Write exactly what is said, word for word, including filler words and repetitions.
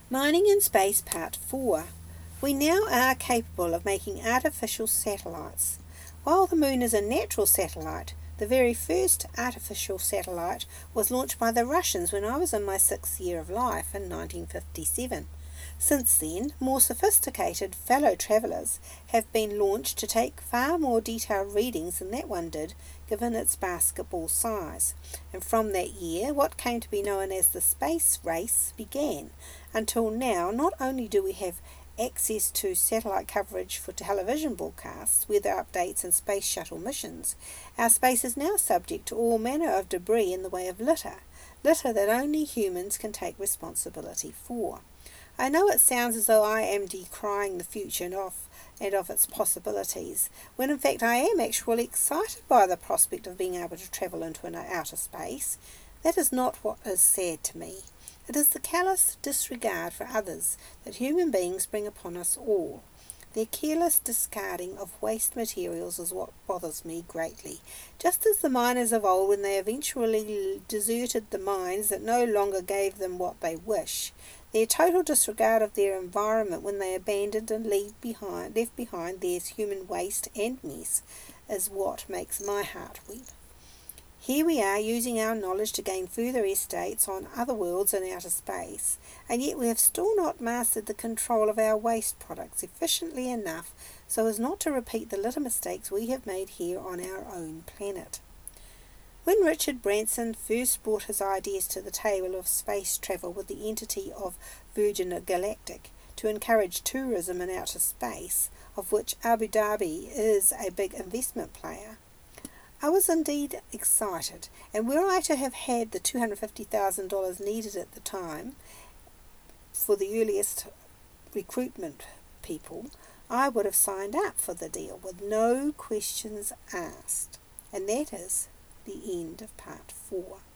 Mining in Space Part four. We now are capable of making artificial satellites. While the Moon is a natural satellite, the very first artificial satellite was launched by the Russians when I was in my sixth year of life in nineteen fifty-seven. Since then, more sophisticated fellow travellers have been launched to take far more detailed readings than that one did, given its basketball size. And from that year, what came to be known as the space race began. Until now, not only do we have access to satellite coverage for television broadcasts, weather updates and space shuttle missions, our space is now subject to all manner of debris in the way of litter, litter that only humans can take responsibility for. I know it sounds as though I am decrying the future and of, and of its possibilities, when in fact I am actually excited by the prospect of being able to travel into an outer space. That is not what is sad to me. It is the callous disregard for others that human beings bring upon us all. Their careless discarding of waste materials is what bothers me greatly. Just as the miners of old, when they eventually deserted the mines that no longer gave them what they wish, their total disregard of their environment when they abandoned and leave behind, left behind their human waste and mess is what makes my heart weep. Here we are using our knowledge to gain further estates on other worlds in outer space, and yet we have still not mastered the control of our waste products efficiently enough so as not to repeat the little mistakes we have made here on our own planet. When Richard Branson first brought his ideas to the table of space travel with the entity of Virgin Galactic to encourage tourism in outer space, of which Abu Dhabi is a big investment player, I was indeed excited, and were I to have had the two hundred fifty thousand dollars needed at the time for the earliest recruitment people, I would have signed up for the deal with no questions asked. And that is the end of part four.